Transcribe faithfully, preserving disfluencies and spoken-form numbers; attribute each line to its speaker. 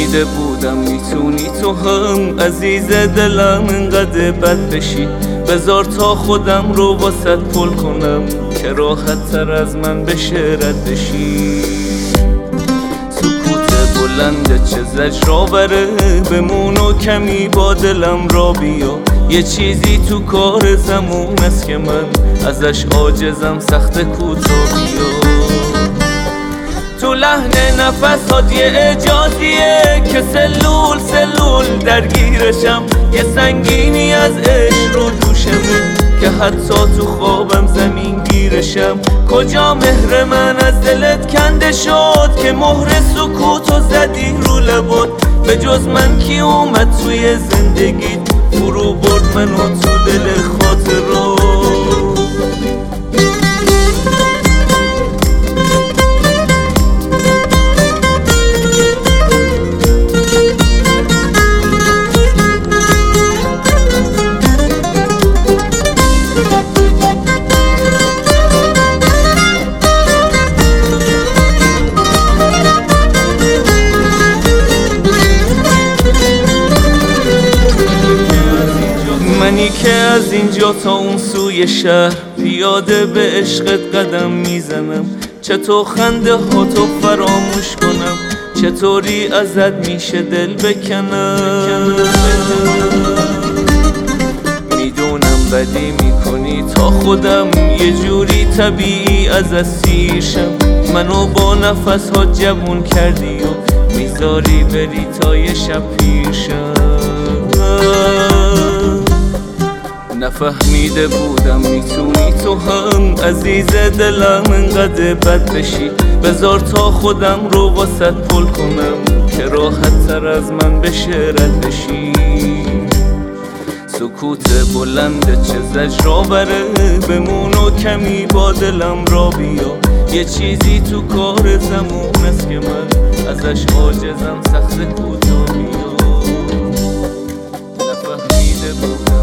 Speaker 1: نفهمیده بودم میتونی تو هم عزیز دلم انقدر بد بشی. بذار تا خودم رو واسط پل کنم که راحت تر از من بشه رد بشی. سکوت بلنده چه زجرآوره، بمون و کمی با دلم را بیا. یه چیزی تو کار زمون است که من ازش عاجزم، سخت کوتاه بیا. تو لحن نفسات یه اجازیه که سلول سلول درگیرشم. یه سنگینی از عشق رو دوشمه که حتی تو خوابم زمین گیرشم. کجا مهر من از دلت کنده شد که مهر سکوتو زدی رو لبات؟ به جز من کی اومد توی زندگیت فرو برد منو تو دل خاطرات؟ منی که از اینجا تا اون سوی شهر پیاده به عشقت قدم میزنم. چطور خنده ها تو فراموش کنم، چطوری ازت میشه دل بکنم. میدونم بدی میکنی تا خودم یه جوری طبیعی از اسیرشم. منو با نفس ها جوون کردی و میذاری بری تا یه شب پیرشم. نفهمیده بودم میتونی تو هم عزیز دلم انقدر بد بشی. بذار تا خودم رو واسط پل کنم که راحت تر از من بشه رد بشی. سکوت بلنده چه زجرآوره، بمون و کمی با دلم را بیا. یه چیزی تو کار زمون است که من ازش عاجزم، سخت کوتاه بیا. نفهمیده بودم